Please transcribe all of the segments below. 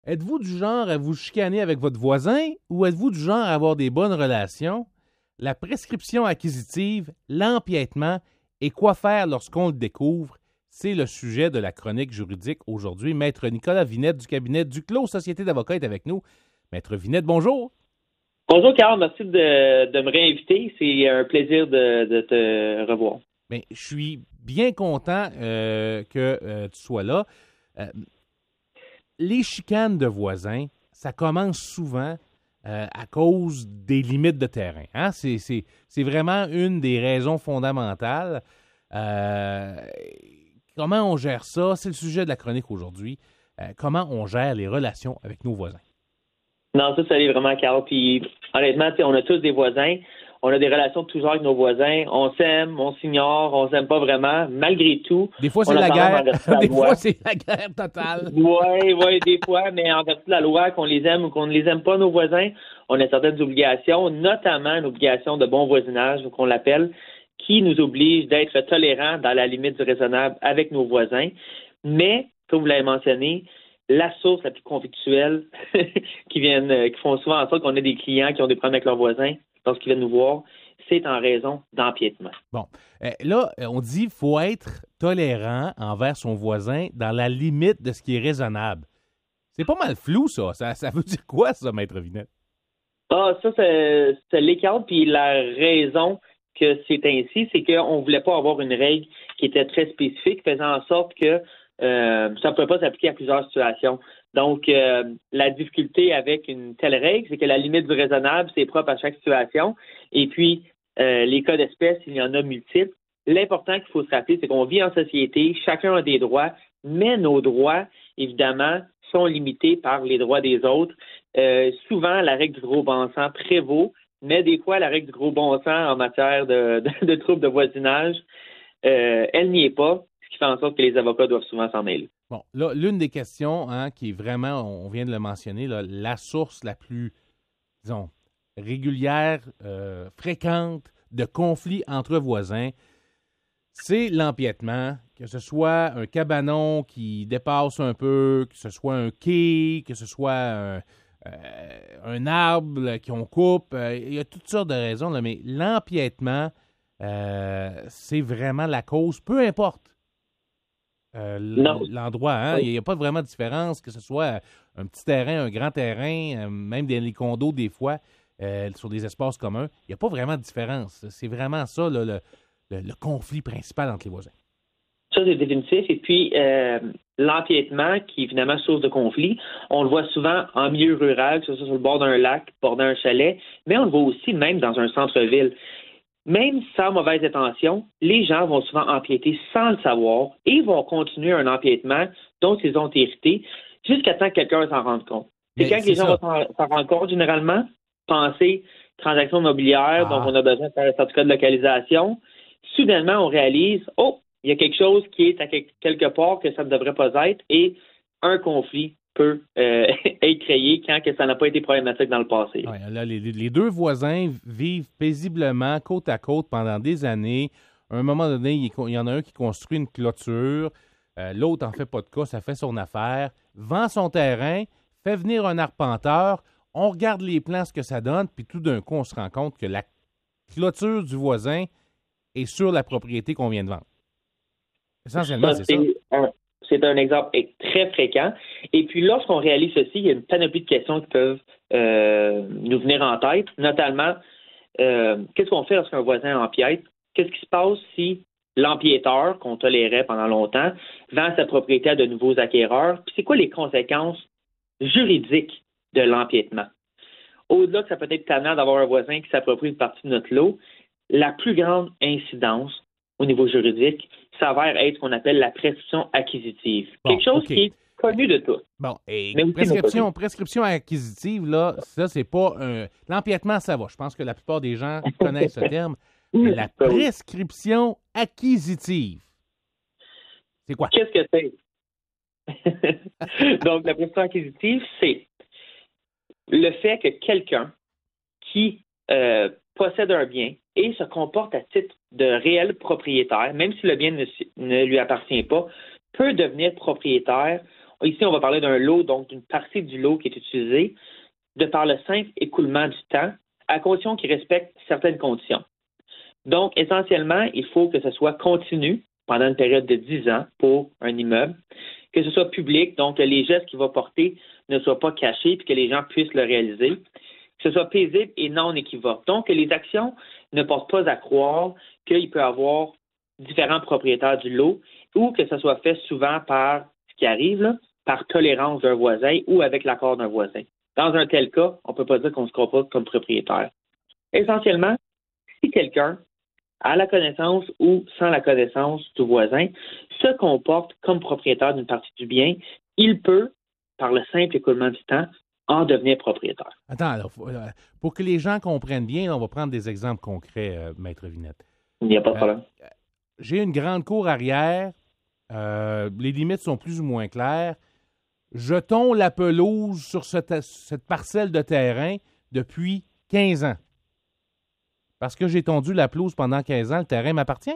Êtes-vous du genre à vous chicaner avec votre voisin ou êtes-vous du genre à avoir des bonnes relations? La prescription acquisitive, l'empiètement et quoi faire lorsqu'on le découvre, c'est le sujet de la chronique juridique aujourd'hui. Maître Nicolas Vinette du cabinet Duclos Société d'avocats est avec nous. Maître Vinette, bonjour. Bonjour Carl, merci de me réinviter. C'est un plaisir de te revoir. Bien, je suis bien content que tu sois là. Euh, les chicanes de voisins, ça commence souvent à cause des limites de terrain. Hein? C'est vraiment une des raisons fondamentales. Euh, Comment on gère ça? C'est le sujet de la chronique aujourd'hui. Comment on gère les relations avec nos voisins? Non, ça allait vraiment, Carl. Puis honnêtement, on a tous des voisins. On a des relations de toujours avec nos voisins. On s'aime, on s'ignore, on s'aime pas vraiment. Malgré tout, Des fois, c'est on a la tendance guerre. en vertu de la Des loi. fois, c'est la guerre totale. Oui, des fois, mais en vertu de la loi, qu'on les aime ou qu'on ne les aime pas, nos voisins, on a certaines obligations, notamment une obligation de bon voisinage, qu'on l'appelle, qui nous oblige d'être tolérants dans la limite du raisonnable avec nos voisins. Mais, comme vous l'avez mentionné, la source la plus conflictuelle qui font souvent en sorte qu'on a des clients qui ont des problèmes avec leurs voisins lorsqu'ils viennent nous voir, c'est en raison d'empiètement. Bon, là, on dit qu'il faut être tolérant envers son voisin dans la limite de ce qui est raisonnable. C'est pas mal flou, ça. Ça veut dire quoi, ça, Maître Vinette? Ah, ça, c'est l'écart, puis la raison que c'est ainsi, c'est qu'on ne voulait pas avoir une règle qui était très spécifique, faisant en sorte que ça ne pouvait pas s'appliquer à plusieurs situations. Donc, la difficulté avec une telle règle, c'est que la limite du raisonnable, c'est propre à chaque situation. Et puis, les cas d'espèce, il y en a multiples. L'important qu'il faut se rappeler, c'est qu'on vit en société, chacun a des droits, mais nos droits, évidemment, sont limités par les droits des autres. Souvent, la règle du gros bon sens prévaut, mais des fois, la règle du gros bon sens en matière de troubles de voisinage, elle n'y est pas, ce qui fait en sorte que les avocats doivent souvent s'en mêler. Bon, là, l'une des questions qui est vraiment, on vient de le mentionner, là, la source la plus, disons, régulière, fréquente de conflits entre voisins, c'est l'empiètement, que ce soit un cabanon qui dépasse un peu, que ce soit un quai, que ce soit un arbre qu'on coupe. Il y a toutes sortes de raisons, là, mais l'empiètement, c'est vraiment la cause, peu importe Non. l'endroit. Hein? Oui. Il n'y a pas vraiment de différence, que ce soit un petit terrain, un grand terrain, même dans les condos des fois, sur des espaces communs. Il n'y a pas vraiment de différence. C'est vraiment ça, là, le conflit principal entre les voisins. Ça, c'est définitif. Et puis, l'empiètement, qui est finalement source de conflit, on le voit souvent en milieu rural, que ce soit sur le bord d'un lac, bordant un chalet, mais on le voit aussi même dans un centre-ville. Même sans mauvaise intention, les gens vont souvent empiéter sans le savoir et vont continuer un empiètement dont ils ont hérité jusqu'à temps que quelqu'un s'en rende compte. C'est quand les gens vont s'en rendre compte, généralement, pensez transaction immobilière, donc on a besoin de faire un certificat de localisation. Soudainement, on réalise, il y a quelque chose qui est à quelque part que ça ne devrait pas être et un conflit peut être créé quand que ça n'a pas été problématique dans le passé. Ouais, là, les deux voisins vivent paisiblement côte à côte pendant des années. À un moment donné, il y en a un qui construit une clôture, l'autre en fait pas de cas, ça fait son affaire, vend son terrain, fait venir un arpenteur, on regarde les plans, ce que ça donne, puis tout d'un coup, on se rend compte que la clôture du voisin est sur la propriété qu'on vient de vendre. Essentiellement, c'est ça. C'est un exemple très fréquent. Et puis, lorsqu'on réalise ceci, il y a une panoplie de questions qui peuvent nous venir en tête, notamment, qu'est-ce qu'on fait lorsqu'un voisin empiète? Qu'est-ce qui se passe si l'empiéteur, qu'on tolérait pendant longtemps, vend sa propriété à de nouveaux acquéreurs? Puis, c'est quoi les conséquences juridiques de l'empiètement? Au-delà que ça peut être tannant d'avoir un voisin qui s'approprie une partie de notre lot, la plus grande incidence au niveau juridique s'avère être ce qu'on appelle la prescription acquisitive. Quelque chose qui est connu de tous. Bon, et prescription acquisitive, là, ça, c'est pas un... L'empiètement, ça va. Je pense que la plupart des gens connaissent ce terme. Mais la prescription acquisitive, c'est quoi? Qu'est-ce que c'est? Donc, la prescription acquisitive, c'est le fait que quelqu'un qui possède un bien et se comporte à titre de réel propriétaire, même si le bien ne lui appartient pas, peut devenir propriétaire. ici, on va parler d'un lot, donc d'une partie du lot qui est utilisée, de par le simple écoulement du temps, à condition qu'il respecte certaines conditions. Donc, essentiellement, il faut que ce soit continu pendant une période de 10 ans pour un immeuble, que ce soit public, donc que les gestes qu'il va porter ne soient pas cachés puis que les gens puissent le réaliser, que ce soit paisible et non équivoque. Donc, que les actions ne portent pas à croire qu'il peut y avoir différents propriétaires du lot ou que ce soit fait souvent par ce qui arrive, là, par tolérance d'un voisin ou avec l'accord d'un voisin. Dans un tel cas, on ne peut pas dire qu'on se comporte comme propriétaire. Essentiellement, si quelqu'un, à la connaissance ou sans la connaissance du voisin, se comporte comme propriétaire d'une partie du bien, il peut, par le simple écoulement du temps, en devenir propriétaire. Attends, alors, pour que les gens comprennent bien, on va prendre des exemples concrets, Maître Vinette. Il n'y a pas de problème. J'ai une grande cour arrière, les limites sont plus ou moins claires. Je tonds la pelouse sur cette parcelle de terrain depuis 15 ans. Parce que j'ai tondu la pelouse pendant 15 ans, le terrain m'appartient?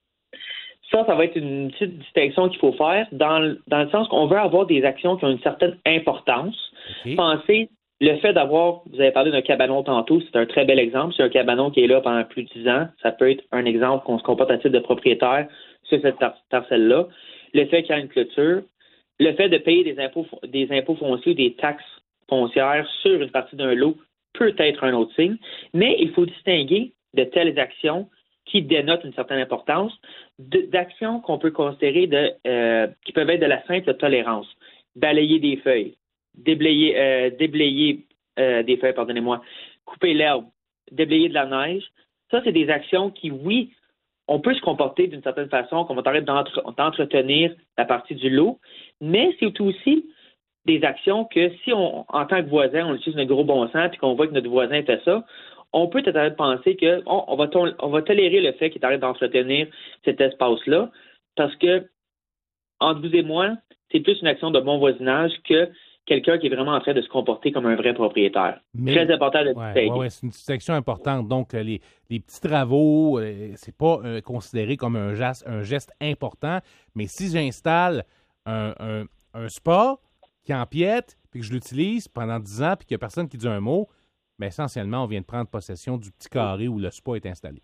Ça va être une petite distinction qu'il faut faire dans le sens qu'on veut avoir des actions qui ont une certaine importance. Okay. Pensez, le fait d'avoir, vous avez parlé d'un cabanon tantôt, c'est un très bel exemple. C'est un cabanon qui est là pendant plus de 10 ans. Ça peut être un exemple qu'on se comporte à titre de propriétaire sur cette parcelle-là. Le fait qu'il y a une clôture, le fait de payer des impôts fonciers ou des taxes foncières sur une partie d'un lot peut être un autre signe, mais il faut distinguer de telles actions qui dénotent une certaine importance d'actions qu'on peut considérer qui peuvent être de la simple tolérance. Balayer des feuilles, déblayer des feuilles, pardonnez-moi, couper l'herbe, déblayer de la neige. Ça, c'est des actions qui, oui, on peut se comporter d'une certaine façon, qu'on va tenter d'entretenir la partie du lot, mais c'est aussi des actions que si en tant que voisin, on utilise notre gros bon sens puis qu'on voit que notre voisin fait ça, on peut peut-être penser qu'on va tolérer le fait qu'il arrête d'entretenir cet espace-là parce que, entre vous et moi, c'est plus une action de bon voisinage que quelqu'un qui est vraiment en train de se comporter comme un vrai propriétaire. Mais, très important de distinguer. Oui, c'est une distinction importante. Donc, les petits travaux, c'est pas considéré comme un geste important, mais si j'installe un spa qui empiète, puis que je l'utilise pendant 10 ans, puis qu'il n'y a personne qui dit un mot, bien, essentiellement, on vient de prendre possession du petit carré où le spa est installé.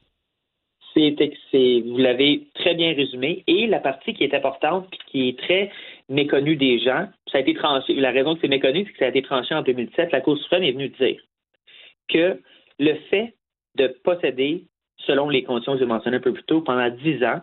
Vous l'avez très bien résumé. Et la partie qui est importante et qui est très méconnue des gens, ça a été tranché. La raison que c'est méconnu, c'est que ça a été tranché en 2007. La Cour suprême est venue dire que le fait de posséder, selon les conditions que j'ai mentionnées un peu plus tôt, pendant 10 ans,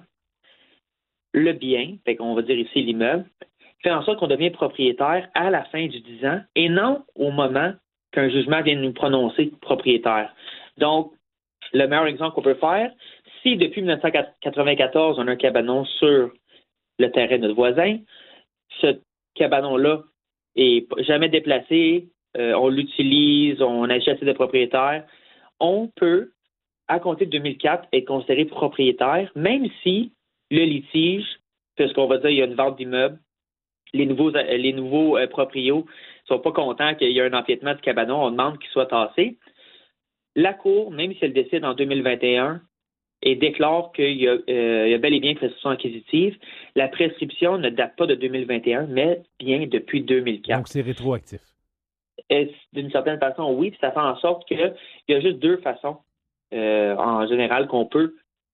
le bien, fait qu'on va dire ici l'immeuble, fait en sorte qu'on devient propriétaire à la fin du 10 ans et non au moment qu'un jugement vient de nous prononcer propriétaire. Donc, le meilleur exemple qu'on peut faire, si depuis 1994, on a un cabanon sur le terrain de notre voisin, ce cabanon-là est jamais déplacé, on l'utilise, on achète de propriétaire, on peut, à compter de 2004, être considéré propriétaire, même si le litige, puisqu'on va dire qu'il y a une vente d'immeuble, les nouveaux proprios ne sont pas contents qu'il y ait un empiètement de cabanon, on demande qu'il soit tassé. La Cour, même si elle décide en 2021 et déclare qu'il y a bel et bien une prescription acquisitive, la prescription ne date pas de 2021, mais bien depuis 2004. Donc, c'est rétroactif. Et d'une certaine façon, oui, puis ça fait en sorte qu'il y a juste deux façons, en général, qu'on peut,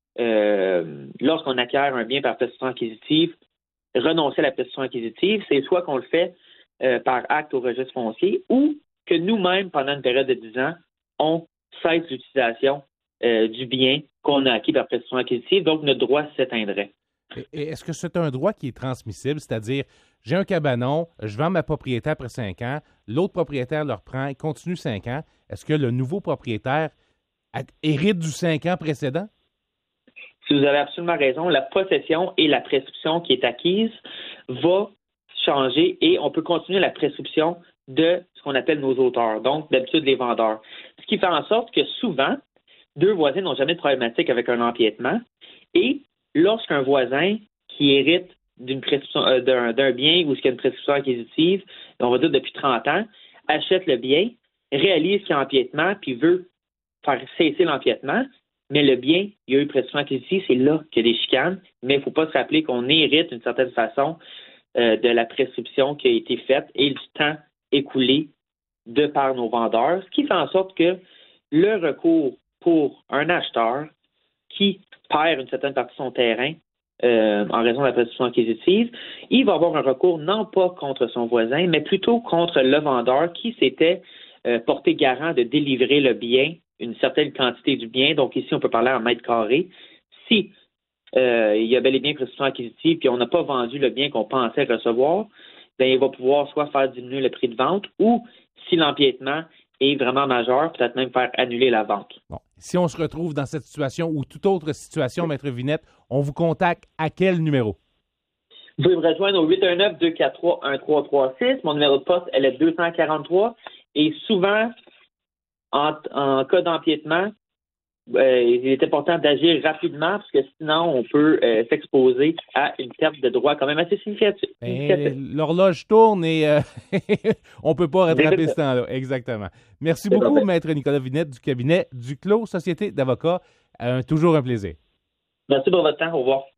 lorsqu'on acquiert un bien par prescription acquisitive, renoncer à la prescription acquisitive. C'est soit qu'on le fait par acte au registre foncier ou que nous-mêmes, pendant une période de 10 ans, on cesse l'utilisation du bien qu'on a acquis par prescription acquisitive, donc notre droit s'éteindrait. Et est-ce que c'est un droit qui est transmissible, c'est-à-dire, j'ai un cabanon, je vends ma propriété après 5 ans, l'autre propriétaire le reprend, il continue 5 ans, est-ce que le nouveau propriétaire hérite du 5 ans précédent? Si vous avez absolument raison, la possession et la prescription qui est acquise va changer et on peut continuer la prescription de ce qu'on appelle nos auteurs, donc d'habitude les vendeurs. Ce qui fait en sorte que souvent, deux voisins n'ont jamais de problématique avec un empiètement et lorsqu'un voisin qui hérite d'une prescription d'un bien ou qu'il y a une prescription acquisitive, on va dire depuis 30 ans, achète le bien, réalise qu'il y a empiètement puis veut faire cesser l'empiètement, mais le bien, il y a eu prescription acquisitive, c'est là qu'il y a des chicanes, mais il ne faut pas se rappeler qu'on hérite d'une certaine façon de la prescription qui a été faite et du temps écoulé de par nos vendeurs, ce qui fait en sorte que le recours pour un acheteur qui perd une certaine partie de son terrain en raison de la prescription acquisitive, il va avoir un recours non pas contre son voisin, mais plutôt contre le vendeur qui s'était porté garant de délivrer le bien, une certaine quantité du bien. Donc ici, on peut parler en mètres carrés. Si il y a bel et bien prescription acquisitive puis on n'a pas vendu le bien qu'on pensait recevoir, bien, il va pouvoir soit faire diminuer le prix de vente ou, si l'empiètement est vraiment majeur, peut-être même faire annuler la vente. Bon. Si on se retrouve dans cette situation ou toute autre situation, Maître Vinette, on vous contacte à quel numéro? Vous pouvez me rejoindre au 819-243-1336. Mon numéro de poste, elle est 243. Et souvent, en cas d'empiètement, il est important d'agir rapidement parce que sinon, on peut s'exposer à une perte de droit quand même assez significative. L'horloge tourne et on ne peut pas rattraper ce temps-là. Exactement. Merci beaucoup, Maître Nicolas Vinette du cabinet Duclos, Société d'avocats. Toujours un plaisir. Merci pour votre temps. Au revoir.